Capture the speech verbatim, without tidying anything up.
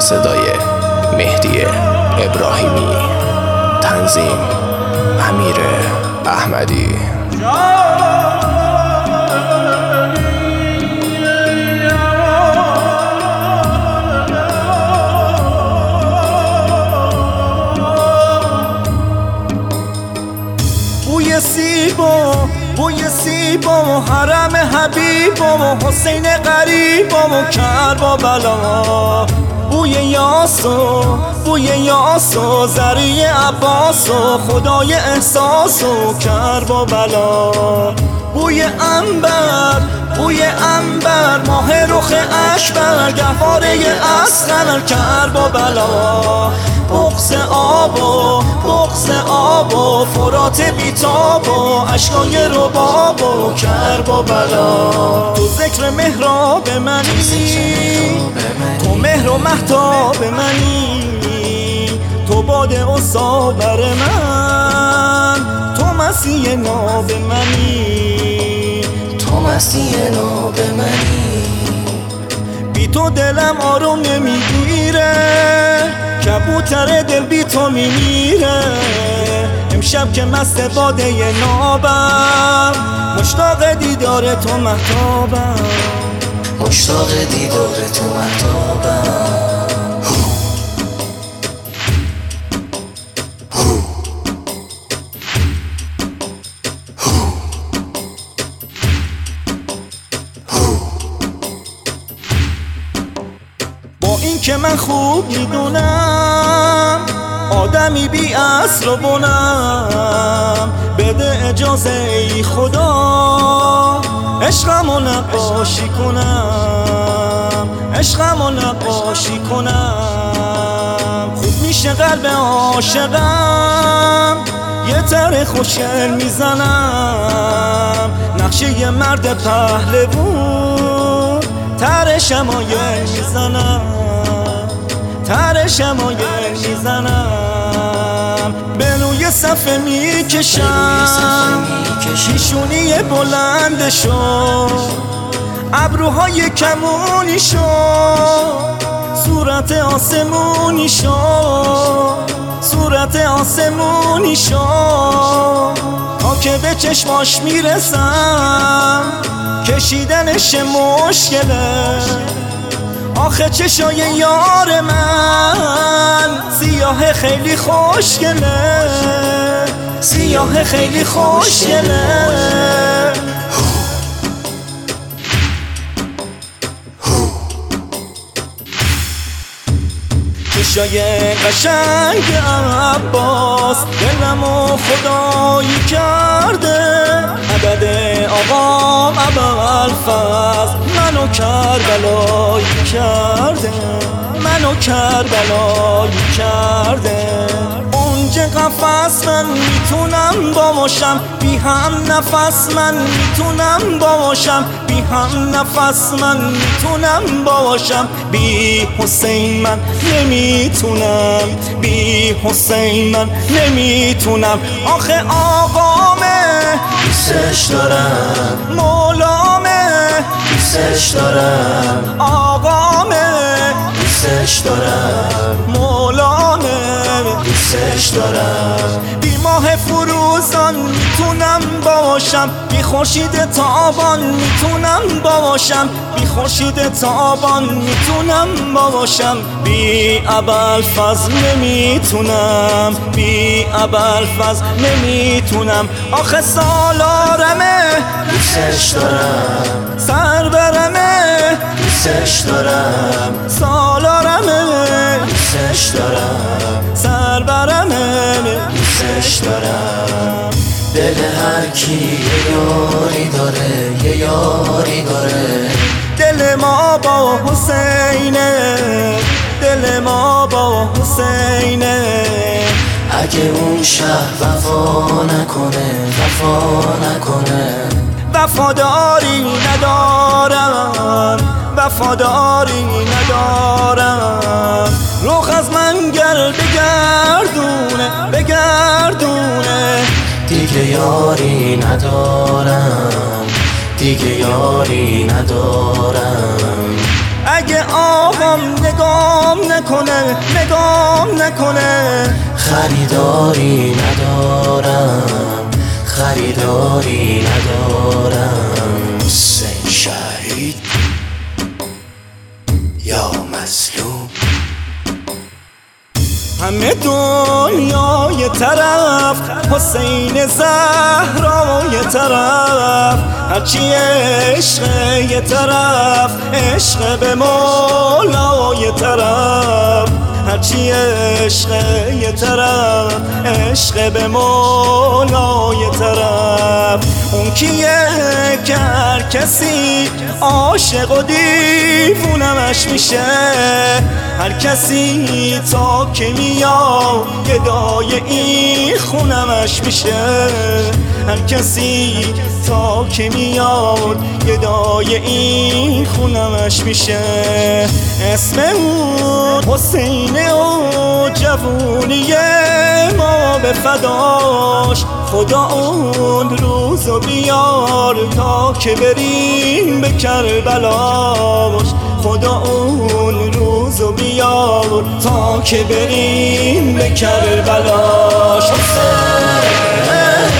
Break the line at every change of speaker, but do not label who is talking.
صدای مهدی ابراهیمی، تنظیم امیر احمدی.
بوی سیبا بوی سیبا و حرم حبیب و حسین قریب و کربلا، بوی یاسو بوی یاسو زری عباس و خدای احساس و کربلا، بوی عنبر بوی عنبر ماه رخ اکبر گهواره اصغر کربلا، بغض آب و بغض آب و فرات بیتاب و اشکای رباب و کربلا، تو ذکر محراب منی، تو مهر و مهتاب منی، تو باد و صابر من، تو مسیح ناب منی،
تو مسیح ناب منی.
بی تو دلم آروم نمیگیره، کبوتر دل بی تو میمیره، امشب که مست باده نابم، مشتاق دیدار تو مهتابم،
مشتاق دیدار تو مهتابم.
این که من خوب میدونم آدمی بی اصل و بنم، بده اجازه ای خدا عشقمو نقاشی کنم، عشقمو نقاشی کنم. خوب میشه قلب عاشقم یه تر خوشگل میزنم، نقشه یه مرد پهلوون تر شمایل میزنم، تر شمایل میزنم. به روی صفحه میکشم پیشونی بلندشو، ابروهای کمونی شو، صورت آسمونی شو، صورت آسمونی شو، تا که به چشماش میرسم کشیدنش مشکله. آخه چشای یار من سیاه خیلی خوشگله، سیاه خیلی خوشگله. چشای قشنگ عباس دلمو خدایی کرده، عدد آقام ابوالفضل منو کربلایی کرده، منو کربلایی کرده. اونجا قفس من میتونم باشم، بی هم نفس من میتونم باشم، بی هم نفس من میتونم باشم، بی حسین من نمیتونم، بی حسین من نمیتونم. آخه آقامه
دوستش دارم،
مولامه
دوستش دارم،
آقامه
دوستش دارم،
مولامه
دوستش دارم.
بی ماه فروزان میتونم باشم، بی خورشید تابان میتونم باشم، بی خورشید تابان میتونم باشم، بی ابوالفضل نمیتونم، بی ابوالفضل نمیتونم. آخه سالارمه
دوستش دارم،
سربرمه
دوستش دارم،
سالارمه
دوستش دارم،
سربرمه
دوستش دارم. دل هر کی یه یاری داره، یه یاری داره.
دل ما با حسینه، دل ما با حسینه.
اگه اون شهر وفا نکنه، وفا نکنه،
وفاداری ندارم، وفاداری ندارم. رخ از من گر بگردونه، بگردونه.
دیگه یاری ندارم، دیگه یاری ندارم.
اگه آقام نگام نکنه نگام نکنه.
خریداری ندارم خریداری ندارم.
حسین شهید یا مظلوم.
همه دنیا یه طرف، حسین زهرا یه طرف، هرچی عشق یه طرف، عشق به مولا یه طرف، هرچی عشق یه طرف، عشق به مولا یه طرف. اون کیه که هر کسی عاشق و دیوونمش میشه، هر کسی تا که میاد گدای این خونمش میشه، هر کسی تا که میاد گدای این خونمش میشه. اسم اون حسینه و جوونی ما به فداش، خدا اون روزو بیار تا که بریم به کربلاش، خدا اون روزو بیار تا که بریم به کربلاش.